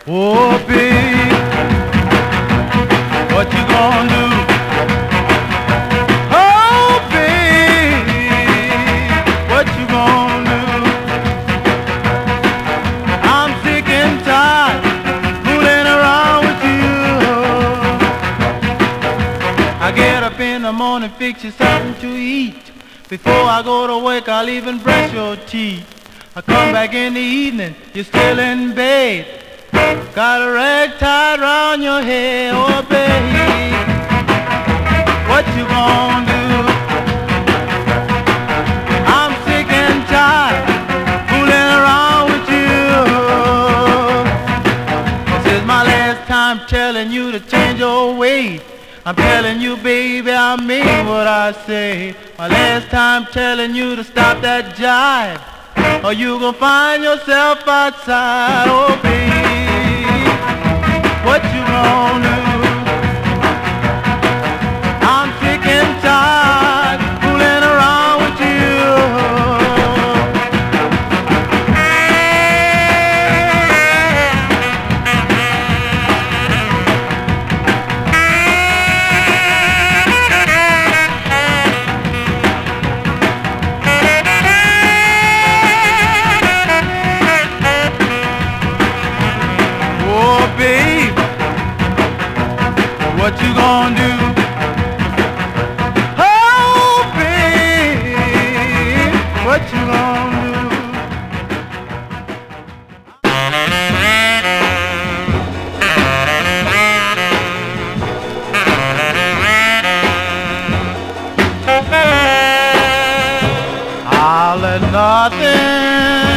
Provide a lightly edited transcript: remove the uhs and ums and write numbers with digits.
Oh, babe, what you gonna do? Oh, babe, what you gonna do? I'm sick and tired fooling around with you. I get up in the morning, fix you something to eat. Before I go to work, I'll even brush your teeth. I come back in the evening, you're still in bed. Got a rag tied round your head, oh baby, what you gonna do? I'm sick and tired fooling around with you. This is my last time telling you to change your ways. I'm telling you, baby, I mean what I say. My last time telling you to stop that jive, or you gon' find yourself outside. Oh, baby, what you gonna do? I'm sick and tired fooling around with you. What you gonna do? Oh, babe, what you gonna do? I'll let nothing